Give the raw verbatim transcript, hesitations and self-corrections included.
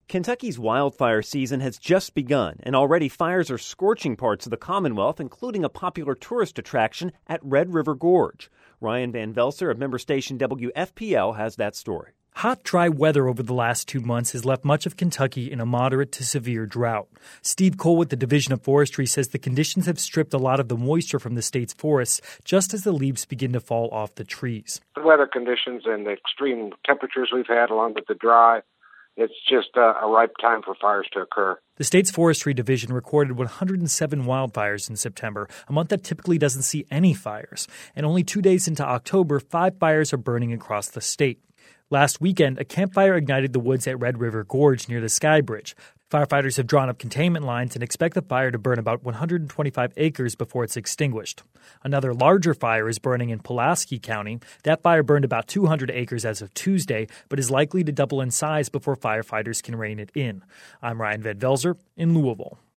Kentucky's wildfire season has just begun, and already fires are scorching parts of the Commonwealth, including a popular tourist attraction at Red River Gorge. Ryan Van Velser of member station W F P L has that story. Hot, dry weather over the last two months has left much of Kentucky in a moderate to severe drought. Steve Cole with the Division of Forestry says the conditions have stripped a lot of the moisture from the state's forests just as the leaves begin to fall off the trees. The weather conditions and the extreme temperatures we've had along with the dry, it's just a, a ripe time for fires to occur. The state's Forestry Division recorded one hundred seven wildfires in September, a month that typically doesn't see any fires. And only two days into October, five fires are burning across the state. Last weekend, a campfire ignited the woods at Red River Gorge near the Sky Bridge. Firefighters have drawn up containment lines and expect the fire to burn about one hundred twenty-five acres before it's extinguished. Another larger fire is burning in Pulaski County. That fire burned about two hundred acres as of Tuesday, but is likely to double in size before firefighters can rein it in. I'm Ryan Van Velser in Louisville.